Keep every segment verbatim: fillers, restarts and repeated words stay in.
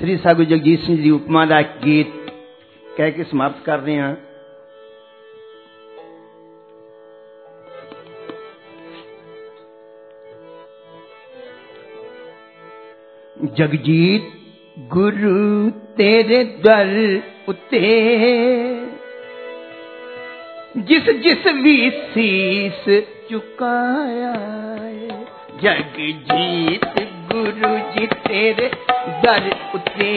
श्री साधु जगजीत सिंह जी उपमा का गीत कह के समाप्त कर रहे हैं। जगजीत गुरु तेरे दर उते जिस जिस भी शीस चुकाया, जगजीत गुरु जी तेरे दर उते,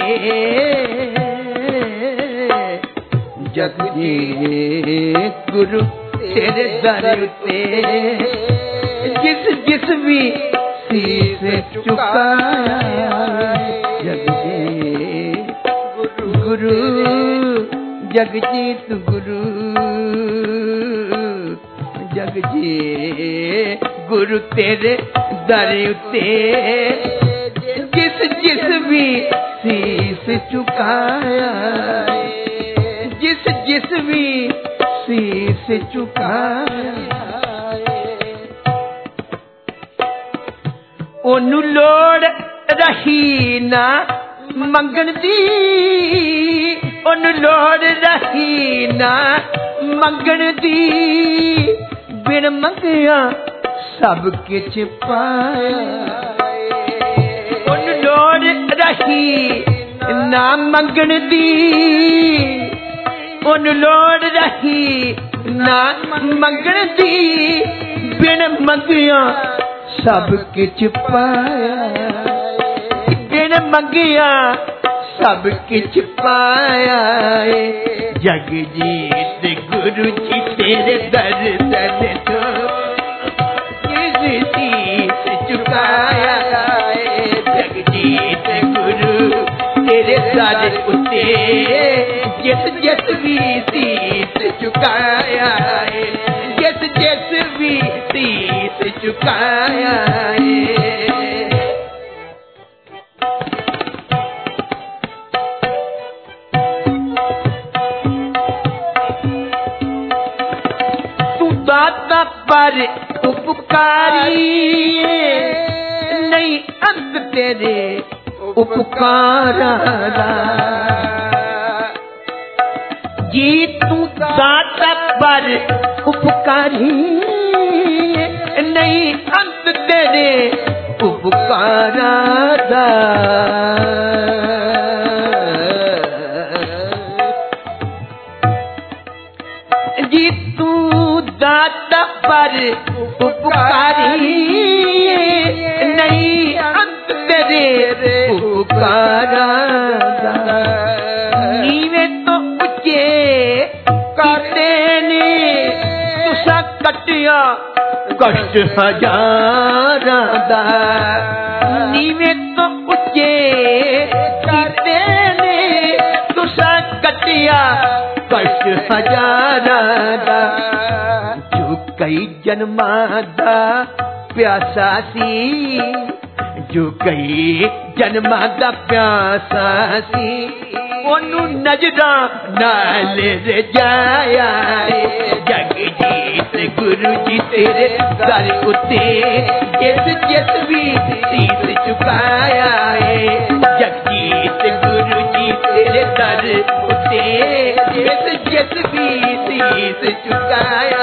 जगजीत गुरु तेरे दर उते जिस जिस भी शीस चुकाया, जगजीत गुरु जगजीत गुरु जगजीत गुरु तेरे दर उते जिस जिस भी शीस चुकाया, जिस जिस भी शीस चुकाया, ओनू लोड़ रही ना मंगण दी, ओनू लोड़ रही ना मंगण दी, बिन मंगिया सब किछ पाया, ओनू लोड़ रही ना मंगण दी, ओनू लोड़ रही ना मंगण दी, बिन मंगिया सब किछ पाया, बिन मंगिया सब किछ पाया, जगजीत गुरु जी तेरे दर दर तो जिस शीस चुकाया, जगजीत गुरु तेरे दर उते जिस जिस भी शीस चुकाया, जिस जिस भी शीस चुकाया, तू दाता पर उपकारी नहीं अंत तेरे उपकारा, जी तू दाता पर उपकारी नहीं अंत तेरे उपकारा, जी तू दाता पर उपकारी नहीं अंत तेरे उपकारा, नीवे तो उच्चे करते ने तुसा कटिया कष्ट हजारा दा, नीवे तो उच्चे करते ने तुसा कटिया कष्ट हजारा दा, जो कई जन्मा दा प्यासा सी, जो कई जन्मा दा प्यासा सी, ओनू नजरा नाल रजाया, जगजीत गुरु जी तेरे दर उते जिस जिस भी शीस चुकाया, जगजीत गुरु जी तेरे दर उते जिस जिस भी शीस चुकाया,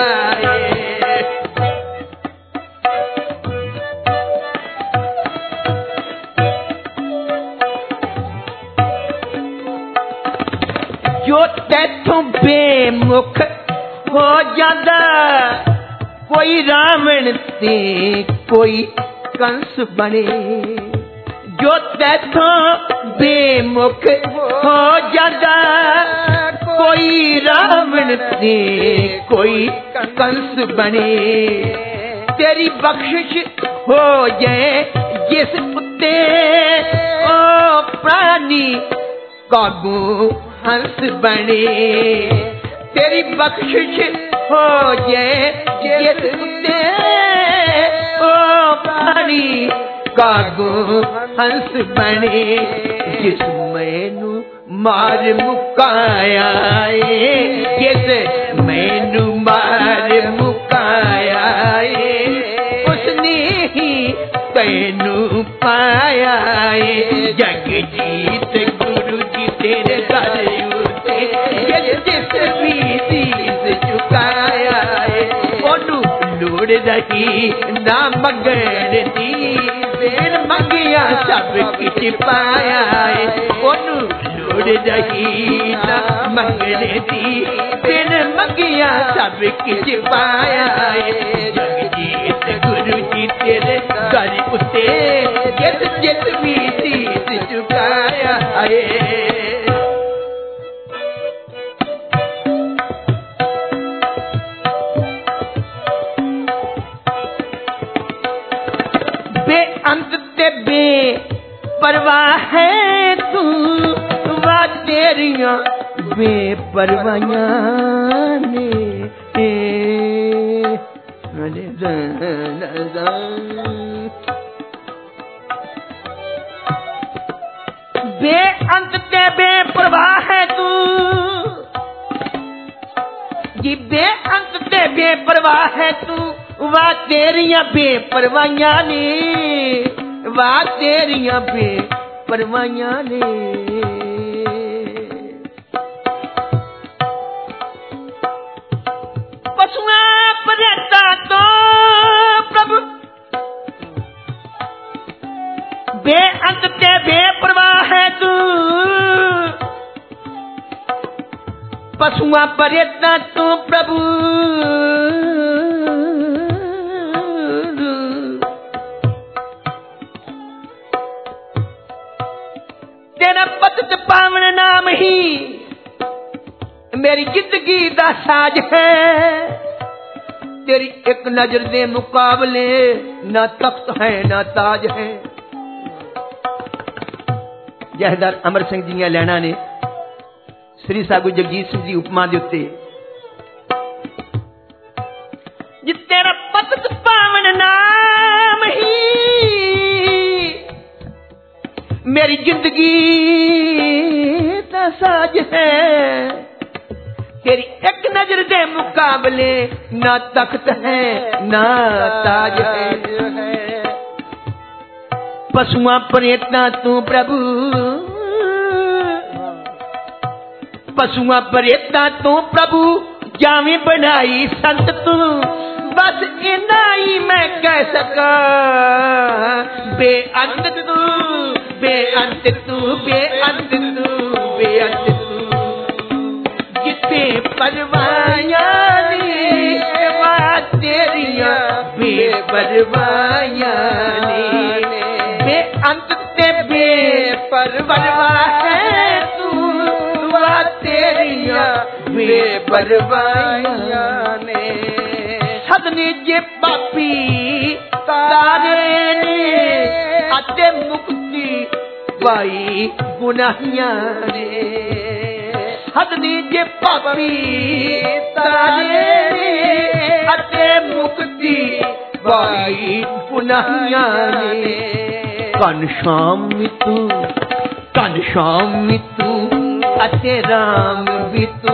जो तैथों बेमुख हो जादा, कोई रावण ते कोई कंस बने, जो तैथों बेमुख हो जादा, कोई रावण ते कोई कंस बने, तेरी बख्शिश हो जाए जिस उत्ते ओ प्राणी काबू हंस बने, तेरी बख्शिश हो जाए जिस उत्ते ओ प्राणी काबू हंस बने, जिस मैनू मार मुकाया, जिस मैनू मार मुकाया, उसने ही तैनू पाया, जगजीत तेरे दर उते जिस जिस भी सीस चुकाया है ओनू लोड़ रही ना मंगण दी बिन मंगिया सब किछ पाया है ओनू लोड़ रही ना मंगण दी बिन मंगिया सब किछ पाया है जगजीत गुरु जी तेरे दर उते जिस जिस भी सीस चुकाया है बेअंत ते बेपरवाह है तू वा तेरियां बेपरवाहियां ने बेअंत ते बेपरवाह है तू जी बेअंत ते बेपरवाह है तू वाह तेरियां बेपरवाहियां ने वाह तेरियां बेपरवाहियां ने पशुआ परेता तो प्रभु बेअंत ते बेपरवाह है तू पशुआ परेता तो प्रभु तेरा पतित पावन नाम ही मेरी जिंदगी दा साज है तेरी एक नजर दे मुकाबले ना तख्त है ना ताज है जहदार अमर सिंह जी लैना ने श्री सागु जगजीत सिंह जी उपमा दे उत्ते जी तेरा पतित पावन नाम ही मेरी जिंदगी का साज है तेरी एक नजर दे मुकाबले ना तख्त है ना ताज है पशुआ परेता तू प्रभु पशुआ परेता तू प्रभु जावी बनाई संत तू बस इना ही मैं कह सका बेअंत तू बेअंत तू बेअंत तू बेअंत तू जिते परवाहियां ने वाह तेरियां बेपरवाहियां ने बेअंत ते बेपरवाह है तू वाह तेरियां बेपरवाहियां ने सदने जे पापी तारे ने अते मुक्ति पाई गुनाहियां ने सदने जे पापी तारे ने अते मुक्ति पाई गुनाहियां ने कन शाम तू कन शाम तू अते राम भी तू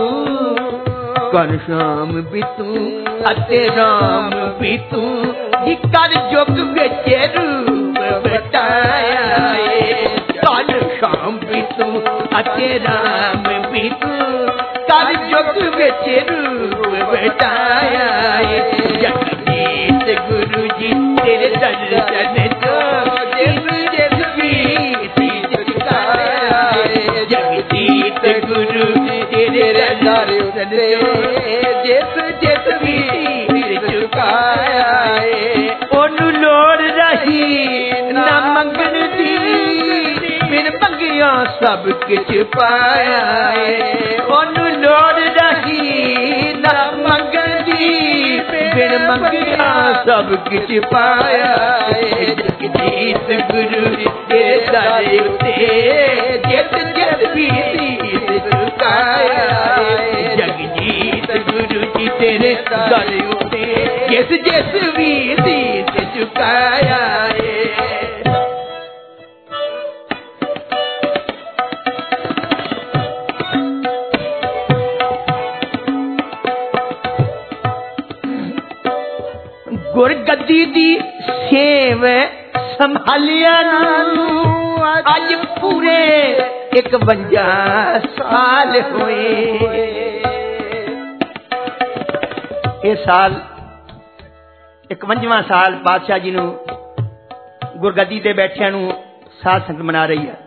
कन शाम भी तू अते राम भी तू कर जुग बिच रूप बताया कन शाम भी तू अते राम भी तू कर जुग बिच रूप बताया जगजीत गुरु जी तेरे दर्शन तो जिस भी सीस चुकाया जगजीत गुरु तेरे दर्शन जिस जिस भी सीस चुकाया ओनू लोड़ रही ना मंगण दी बिन मंगिया सब किछ पाया ओनू लोड़ रही ना मंगण दी बिन मंगिया सब किछ पाया जगजीत गुरु के दर उते जिस जिस भी सीस चुकाया जगजीत गुरु जी तेरे दर उते जिस जिस भी सीस चुकाया गुर गद्दी दी सेव संभालिया अज पूरे इकवंजा साल होए। ये साल इकवंजवां साल बादशाह जी नूं गुरगद्दी ते बैठिया नूं साध संगत मना रही है।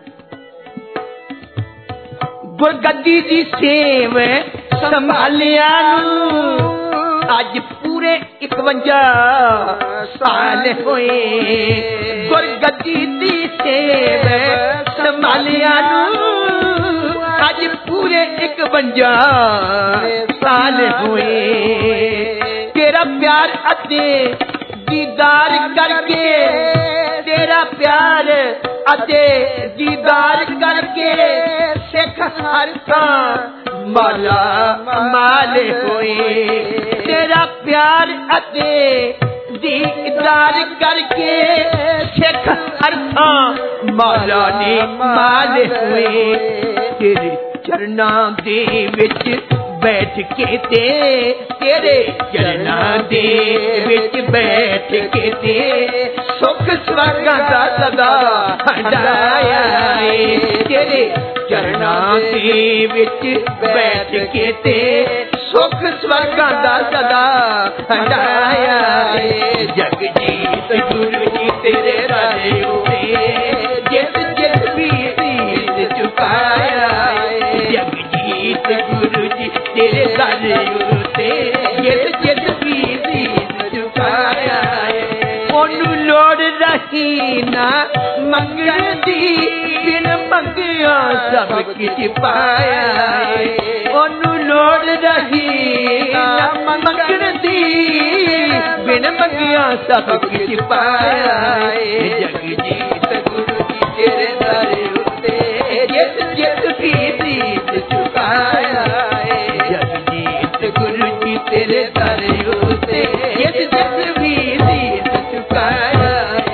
गुरगद्दी दी सेव संभालिया अज पूरे इकवंजा साल होए। गुरगद्दी दी सेव संभालिया अज पूरे इकवंजा साल होए। तेरा प्यार अते दीदार करके, तेरा प्यार अते दीदार करके सिख हर का माला माल होए। तेरा प्यार अते दीदार करके सिख हर का माला ने माल होए। तेरे चरना दे विच बैठ के ते, तेरे चरना दे विच बैठ के ते सुख स्वर्गां दा सदा हंडाया है। तेरे चरना दे विच बैठ के ते सुख स्वर्गां दा सदा हंडाया है। जगजीत गुरु जी तेरे राजे उते जित जित भी सीस चुकाया है। जगजीत गुरु जी तेरे राजे उते जित जित भी सीस चुकाया है। ओनू लोड़ रही ना मंगण दी, बिन मंगिया सब किछ पाया है। ओनू लोड़ रही ना मंगण दी, बिन मंगिया सब किछ पाया है। जगजीत गुरु जी तेरे दर उते जित जित भी सीस चुकाया है। जगजीत गुरु जी तेरे दर उते जित जित भी सीस चुकाया है।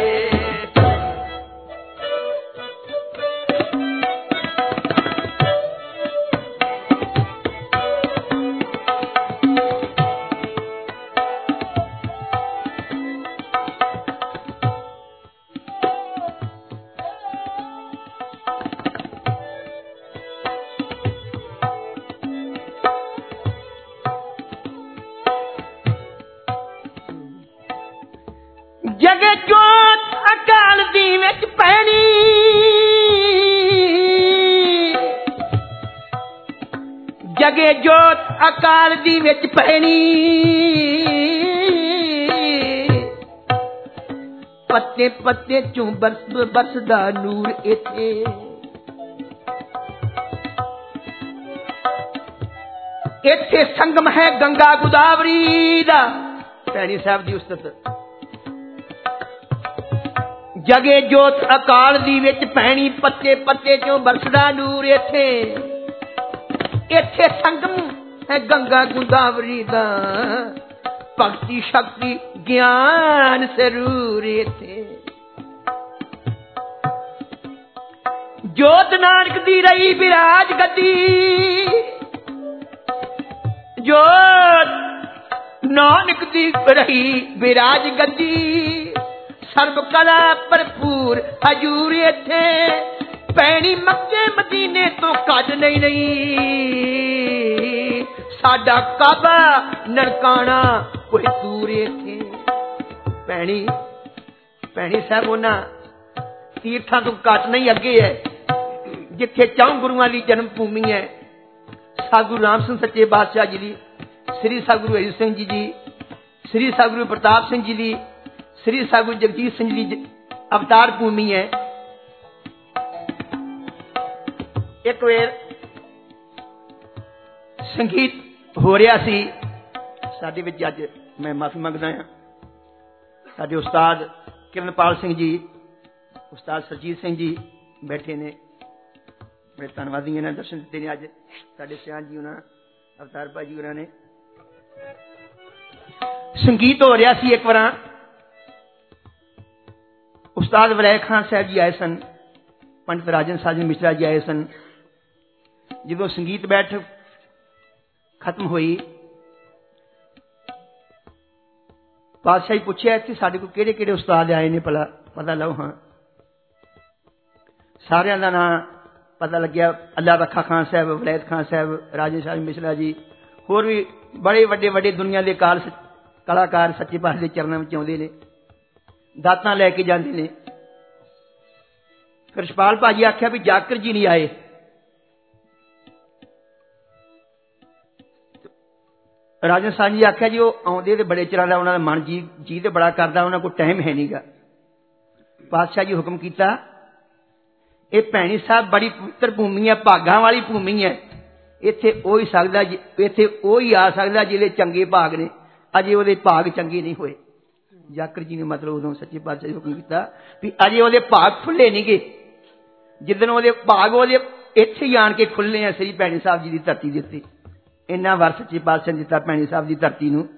जगे जोत अकाल दी विच पैनी, जगे जोत अकाल दी विच पैनी। पत्ते पत्ते चों बरस बरसदा नूर इथे। इथे संगम है गंगा गोदावरी दा। भैणी साहब दी उस्ताद जगे जोत अकाल दी विच पैनी, पत्ते पत्ते चों बरसदा नूर इथे। इथे संगम है गंगा गोदावरी दा, भक्ति शक्ति ज्ञान सरूर इथे। जोत नानक दी रही विराज गद्दी, जोत नानक दी रही विराज गद्दी। सर्व कला भरपूर हजूर इथे, पैनी मक्के मदीने तो कद नहीं नहीं। साडा काबा ननकाना कोई दूर इथे। पैनी पैनी साहब उन्हां तीर्थां तो घट नहीं अगे है, जिथे चौं गुरुआं दी जन्म भूमि है। सागुरु राम सिंह सच्चे बादशाह जी दी, श्री सागुरु हरि सिंह जी दी, श्री सागुरु प्रताप सिंह जी दी, श्री सागुरु जगजीत सिंह जी अवतार भूमि है। एक वेर संगीत हो रहा सी साडे विच। अज मैं माफी मंगदा हां, साडे उस्ताद किरणपाल सिंह जी, उस्ताद सरजीत सिंह जी बैठे ने। बड़े धन्नवादी इन्हां दर्शन दिते ने। अज साडे सियान जी उन्हां अवतार भाई जी उन्हां ने संगीत हो रहा सी। एक बार उस्ताद वलैद खान साहब जी आए सन, पंडित राजन साजन मिश्रा जी आए सन। जो संगीत बैठक खत्म हुई, पातशाही पूछया इत्थे साडे कोल किहड़े किहड़े उस्ताद आए ने, भला पता लो। हाँ, सारियां दा नाम पता लग्या अल्लाह रखा खान साहब, वलैद खान साहब, राजे शाह मिश्रा जी, होर भी बड़े वड्डे वड्डे दुनिया के काल कलाकार सच्चे पातशाह के चरणों में आउंदे ने, दातां लैके जांदे ने। फिर रछपाल भाजी आख्या भी जाकर जी नहीं आए। राजन साहब जी आख्या जी वो आउंदे ते बड़े चिरां दा, उन्हां दा मन जी जी ते बड़ा करदा, उन्हां कोल टाइम है नहीं गा। पातशाह जी हुक्म किया, ये भैणी साहब बड़ी पवित्र भूमि है, भागां वाली भूमि है, इत्थे ओ ही सकदा, इत्थे ओ ही आ सकदा जिहदे चंगे भाग ने, अजे उहदे भाग चंगे नहीं होए। जाकर जी ने मतलब उदों सच्चे पातशाह जी हुक्म किया भी अजे उहदे भाग खुले नहीं गए, जिदन उहदे भाग उहदे इत्थे ही आण के खुलने हैं श्री भैणी साहब जी की धरती दे उत्ते। इन्ना वार सच्चे पातशाह ने दिता भैणी साहब की धरती नूं।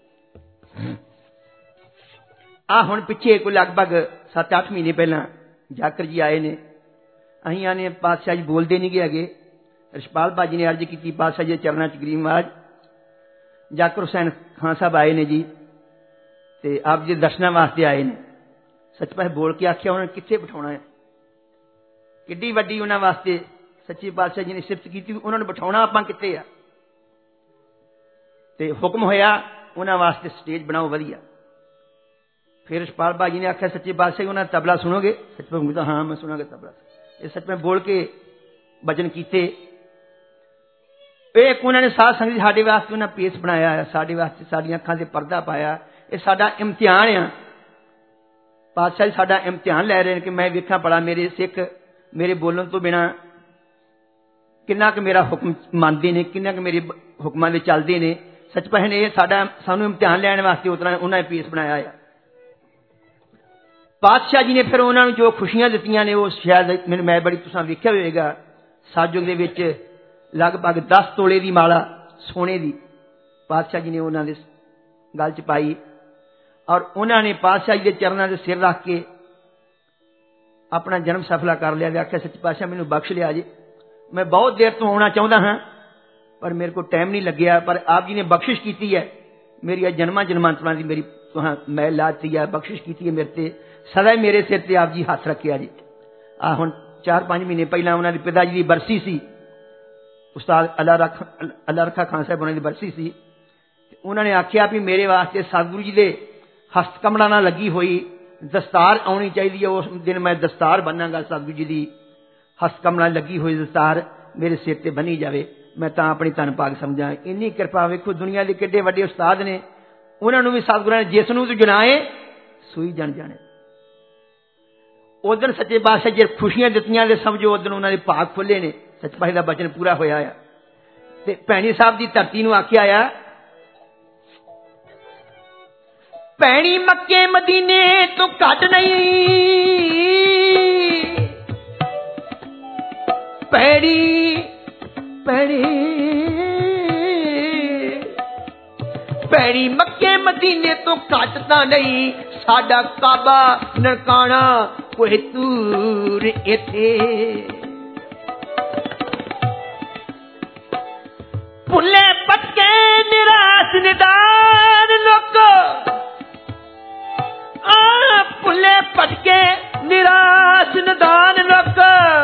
आ हुण पिछे कोई लगभग सत्त अठ महीने पहला जाकर जी आए ने। अहीं आने पातशाह जी बोलते नहीं गए अगे। रछपाल भाजी ने अर्ज की पातशाह जी चरणों च गरीब महाराज, जाकर हुसैन खान साहब आए ने जी, ते आप जी दर्शनां वास्ते आए ने। सच पातशाह बोल के आख्या उन्होंने कित्थे बिठाउणा है, किड्डी वड्डी उन्हां वास्ते सच्चे पातशाह जी ने सिफत की, उन्होंने बिठाउणा आपां कित्थे आ। ते हुक्म होया उन्हां वास्ते स्टेज बनाओ वधिया। फिर रछपाल भाजी ने आख्या सच्चे पातशाह उन्होंने तबला सुनोगे? सच पातशाह तो हाँ मैं सुनागा तबला। ये सच में बोल के भजन कीते। एक उन्होंने साध संगत साडे वास्ते उन्हें पेस बनाया, साडे वास्ते साडी अखां ते पर्दा पाया। ये साडा इम्तिहान है, पातशाह जी साडा इम्तिहान लै रहे हैं कि मैं वेखां भला मेरे सिख मेरे बोलण तो बिना किन्ना क मेरा हुक्म मानते ने, किन्ना क मेरे हुक्मां दे चलदे ने। सच पातशाह ने साडा सानू इम्तिहान लैण वास्ते उतना उन्होंने पेस बनाया है। पातशाह जी ने फिर उन्होंने जो खुशियां दित्तियां ने, वो शायद मैंने मैं बड़ी तुसां वेख्या होएगा, साजुग दे विच लगभग दस तोले की माला सोने की पातशाह जी ने उन्होंने गल च पाई, और उन्होंने पातशाह जी के चरणों से सिर रख के अपना जन्म सफला कर लिया। आख्या सच्चे पातशाह मैनूं बख्श लिया जी, मैं बहुत देर तो आना चाहता हाँ पर मेरे को टाइम नहीं लग्या, पर आप जी ने बख्शिश की है, मेरी जन्मां जन्मांतरां की मेरी तुहां मैल लाती है, बख्शिश की है मेरे ते, सदा मेरे सिर ते आप जी हाथ रखे जी। आ हुण चार पांच महीने पहला उन्होंने पिता जी की बरसी सी, उस्ताद अल्लाह रख अल्लाह रखा खान साहब उन्होंने बरसी सी। उन्होंने आख्या भी मेरे वास्ते सतगुरु जी के हस्तकमलों नाल लगी हुई दस्तार आनी चाहिए, उस दिन मैं दस्तार बन्नांगा, सतगुरु जी की हस्तकमलों लगी हुई दस्तार मेरे सिर ते बनी जाए, मैं तां अपनी धन भाग समझा। इन्नी कृपा वेखो, दुनिया के किड्डे वड्डे उस्ताद ने, उन्होंने भी सतगुरु ने जिस नूं तू जनाए सूई जन जाने। उदन सच्चे पातशाह जे खुशियां दित्तियां ते समझो उदन उन्होंने भाग खुले ने, सच्चे पातशाह दा वचन पूरा होया है। ते भैणी साहब की धरती नूं आख्या आ, भैणी मक्के मदीने तो घट नहीं, भैणी भैणी भैणी मक्के मदीने तो घट तां नहीं, साडा काबा ननकाना कोई दूर इथे। भुले पक्के निराश निदान लोक, आ भुले पटके निराश निदान लोक,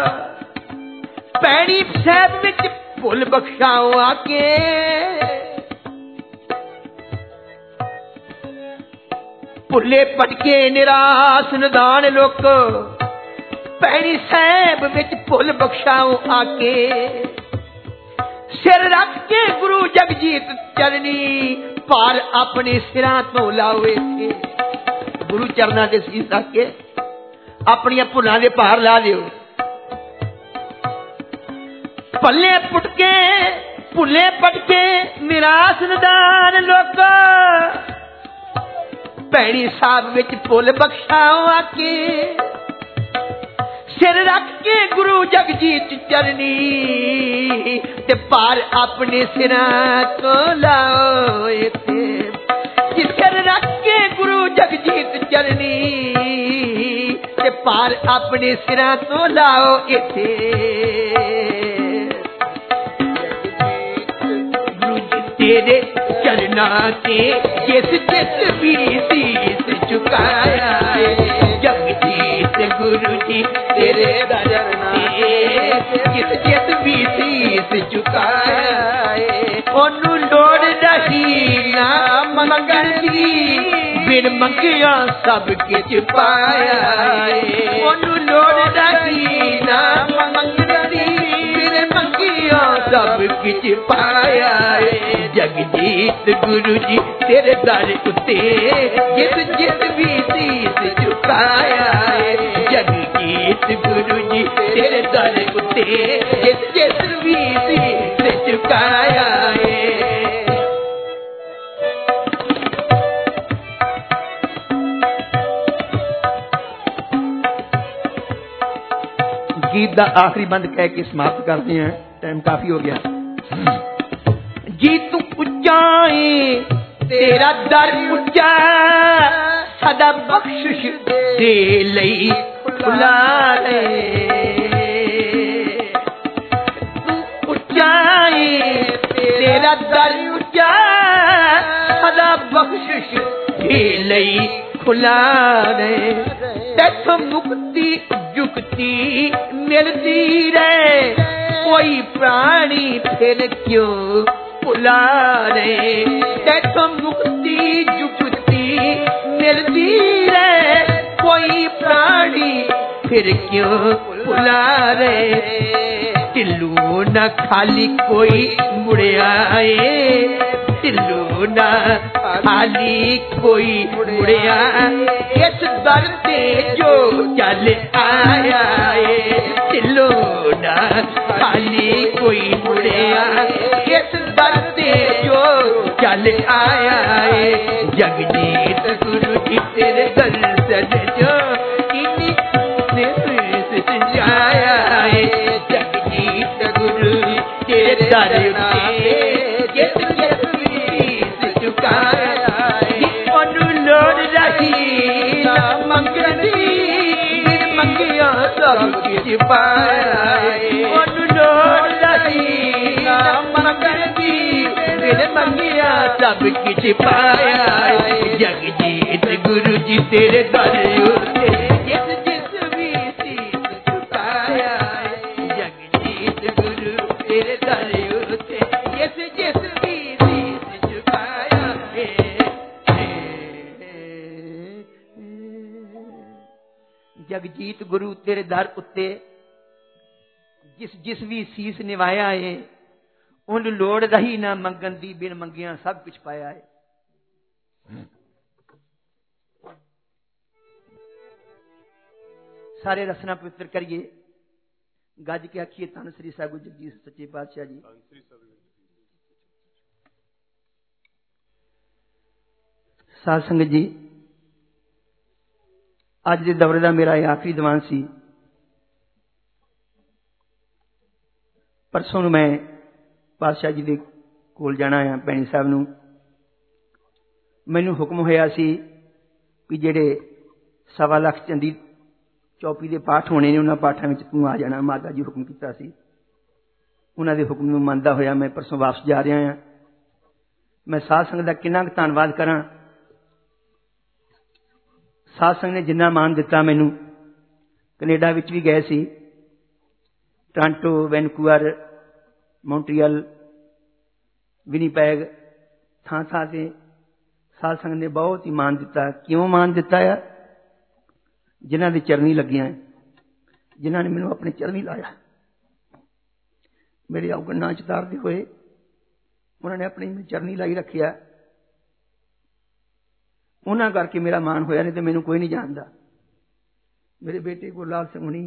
भैणी साहब विच भुल बख्शाओ आके। भुले पटके निराश निदान लोक, भैणी साहब विच भुल बख्शाओ आके। सिर रख के गुरु जगजीत चरनी, पार अपने सिरां तो लाओ इत्थे। गुरु चरना के सीस रख के अपनी भुलां दे भार ला दिओ। भले पुटके भुले पटके निराश निदान लोक, भैणी साहब विच भुल बख्शाओ आके। सिर रख के गुरु जगजीत चरनी, ते पार अपने सिरां तो लाओ इत्थे। सिर रख के गुरु जगजीत चरनी, ते पार अपने सिरां तो लाओ इत्थे। गुरु जी तेरे चरना ते जिस जिस भी शीस झुकाया है, जगजीत गुरु जी तेरे चरना ਜਿਸ ਜਿਸ ਵੀ ਸੀਸ ਝੁਕਾਇਆ ਏ ਉਹਨੂੰ ਲੋੜ ਨਹੀਂ ਨਾ ਮੰਗਣ ਦੀ ਬਿਨ ਮੰਗਿਆ ਸਭ ਕੁਝ ਪਾਇਆ ਏ ਉਹਨੂੰ ਲੋੜ ਨਹੀਂ ਨਾ ਮੰਗਣ ਦੀ ਬਿਨ ਮੰਗਿਆ ਸਭ ਕੁਝ ਪਾਇਆ ਏ ਜਗਜੀਤ ਗੁਰੂ ਜੀ ਤੇਰੇ ਦਰ ਉੱਤੇ ਜਿਸ ਜਿਸ ਵੀ ਸੀਸ ਝੁਕਾਇਆ ਏ ਜਗਜੀਤ ਗੁਰੂ ਜੀ ਤੇਰੇ ਦਰ ਉੱਤੇ ਜਿਸ ਜਿਸ ਵੀ ਸੀਸ ਝੁਕਾਇਆ ਏ गीत का आखिरी बंद कह के समाप्त करते हैं, टाइम काफी हो गया। जी तू उच्चाए तेरा दर उच्चा सदा बख्शिश दे लई खुला रे तू उच्चाए तेरा दर उच्चा सदा बख्शिश दे लई खुला रे तैथों मुक्ति जुक्ति मिलती रे कोई प्राणी फिर क्यों भुला रे तैथों मुक्ति जुक्ति मिलती रे कोई प्राणी फिर क्यों भुला रे टिल्लू न खाली कोई मुड़िया टिल्लू न खाली कोई मुड़िया इस दर ते जो चल आया है टिल्लू न खाली कोई मुड़िया इस दर ते जो चल आया है जगजीत गुरु जी तेरे दर्शन जो इन्हीं ने सजाया है जगजीत गुरु तेरे दर उते जिस जिस भी झुकाया है ओनू लोड़ रही मंगण दी बिन मंगिया सब कुछ पाया है ओनू लोड़ रही मंगण दी बिन मंगिया सब कुछ पाया है जगजीत गुरु जी तेरे दर उते जिस जिस भी सीस झुकाया है जगजीत गुरु तेरे दर उते जिस जिस भी सीस झुकाया है जगजीत गुरु तेरे दर उत्ते जिस जिस भी सीस निवाया है उन लोड़ रही ना मंगन दी बिन मंगिया सब कुछ पाया है। सारे रसना पवित्र करिए गज के आखिए धन श्री सागु जगजीत सच्चे पातशाह जी। साध संगत जी अज के दौरे का मेरा आखिरी दीवान सी। परसों नूं मैं पातशाह जी दे कोल जाना है भैणी साहब नूं मैनूं हुक्म होया सी कि जिहड़े सवा लख चंदी चौपी के पाठ होने ने उन्होंने पाठों में तू आ जाना। माता जी हुक्म किया सी उन्होंने हुक्म नूं मनदा होया मैं परसों वापस जा रहा हाँ। मैं साध संगत का कितना धन्नवाद करा। साध संगत ने जिन्ना मान दिता मैनू कनेडा विच भी गए सी टोरंटो वैनकूवर मॉन्ट्रियल विनीपैग थां थां से साध संगत ने बहुत ही मान दिता। क्यों मान दिता है? जिन्हां दी चरनी लगियां जिन्हां ने मैनू अपने चरनी लाया मेरे अवगण ना चितारते हुए उन्होंने अपनी चरनी लाई रखिया उन्हां करके मेरा मान होया नहीं तो मैनू कोई नहीं जानता। मेरे बेटे गुरलाल सिंह हुणी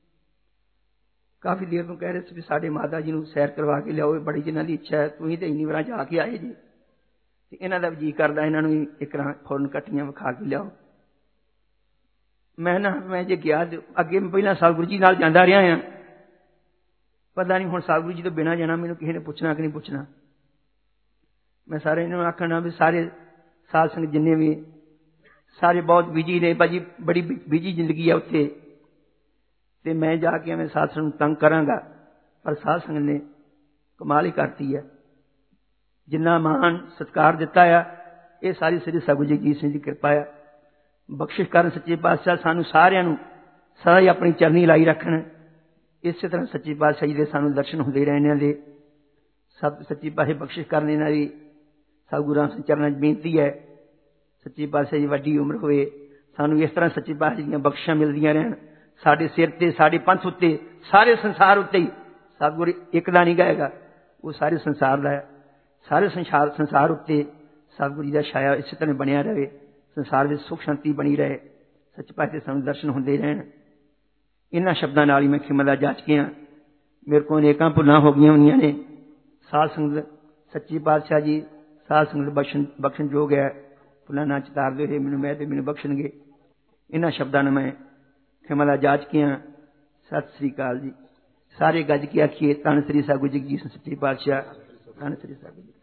काफ़ी देर तो कह रहे थे साढ़े माता जी को सैर करवा के लियाओ बड़ी जिन्हों की इच्छा है तुम तो इन्नी बार जाके आए जी इन्हों का जी करता इन्हों एक फौरन कट्टियां विखा के लियाओ। मैं ना मैं जो गया अगे मैं पहला सतगुरु जी नाल जांदा रहा हाँ पता नहीं हुण सतगुरु जी तो बिना जाना मैनूं किसी ने पुछना कि नहीं पुछना। मैं सारे इन्होंने आखना भी सारे साध संगत जिन्ने भी सारे बहुत बिजी ने भाजी बड़ी बिजी जिंदगी है उत्थे ते मैं जाके मैं साध संगत तंग करांगा पर साध संगत ने कमाल ही करती है। जिन्ना मान सत्कार दिता है ये सारी श्री सतगुरु जगजीत सिंह की कृपा है। बख्शिश करन सच्चे पातशाह सानू सारियां नू सदा ही अपनी चरनी लाई रखन ਇਸੇ ਤਰ੍ਹਾਂ ਸੱਚੀ ਪਾਤਸ਼ਾਹੀ ਦੇ ਸਾਨੂੰ ਦਰਸ਼ਨ ਹੁੰਦੇ ਰਹੇ ਇਹਨਾਂ ਦੇ। ਸਭ ਸੱਚੀ ਪਾਤਸ਼ਾਹੀ ਬਖਸ਼ਿਸ਼ ਕਰਨ ਇਹਨਾਂ ਦੀ ਸਭ ਗੁਰਾਂ ਚਰਨਾਂ 'ਚ ਬੇਨਤੀ ਹੈ। ਸੱਚੀ ਪਾਤਸ਼ਾਹੀ ਦੀ ਵੱਡੀ ਉਮਰ ਹੋਏ, ਸਾਨੂੰ ਇਸ ਤਰ੍ਹਾਂ ਸੱਚੀ ਪਾਤਸ਼ਾਹੀ ਦੀਆਂ ਬਖਸ਼ਿਸ਼ਾਂ ਮਿਲਦੀਆਂ ਰਹਿਣ ਸਾਡੇ ਸਿਰ ਤੇ, ਸਾਡੇ ਪੰਥ ਉੱਤੇ, ਸਾਰੇ ਸੰਸਾਰ ਉੱਤੇ ਹੀ। ਸਤਿਗੁਰ ਇੱਕ ਦਾ ਨਹੀਂ ਗਾਏਗਾ, ਉਹ ਸਾਰੇ ਸੰਸਾਰ ਦਾ ਹੈ। ਸਾਰੇ ਸੰਸਾਰ ਸੰਸਾਰ ਉੱਤੇ ਸਤਿਗੁਰੂ ਜੀ ਦਾ ਛਾਇਆ ਇਸੇ ਤਰ੍ਹਾਂ ਬਣਿਆ ਰਹੇ, ਸੰਸਾਰ ਵਿੱਚ ਸੁੱਖ ਸ਼ਾਂਤੀ ਬਣੀ ਰਹੇ, ਸੱਚੇ ਪਾਤਸ਼ਾਹ ਸਾਨੂੰ ਦਰਸ਼ਨ ਹੁੰਦੇ ਰਹਿਣ। ਇਹਨਾਂ ਸ਼ਬਦਾਂ ਨਾਲ ਹੀ ਮੈਂ ਖਿਮਾ ਦਾ ਜਾਚ ਕੇ ਹਾਂ। ਮੇਰੇ ਕੋਲ ਅਨੇਕਾਂ ਭੁੱਲਾਂ ਹੋ ਗਈਆਂ ਹੁੰਦੀਆਂ ਨੇ। ਸਾਧ ਸੰਗਤ ਸੱਚੀ ਪਾਤਸ਼ਾਹ ਜੀ ਸਾਧ ਸੰਗਤ ਬਖਸ਼ਣ ਬਖਸ਼ਣ ਯੋਗ ਹੈ। ਭੁੱਲਾਂ ਨਾ ਚਿਤਾਰਦੇ ਹੋਏ ਮੈਨੂੰ ਮੈਂ ਤੇ ਮੈਨੂੰ ਬਖਸ਼ਣਗੇ। ਇਹਨਾਂ ਸ਼ਬਦਾਂ ਨੂੰ ਮੈਂ ਖਿਮਾ ਦਾ ਜਾਚ ਕੇ ਹਾਂ। ਸਤਿ ਸ੍ਰੀ ਅਕਾਲ ਜੀ। ਸਾਰੇ ਗੱਜ ਕੇ ਆਖੀਏ ਧੰਨ ਸ੍ਰੀ ਸਤਿਗੁਰੂ ਜਗਜੀਤ ਸਿੰਘ ਸੱਚੇ ਪਾਤਸ਼ਾਹ, ਧੰਨ ਸ੍ਰੀ ਸਤਿਗੁਰੂ।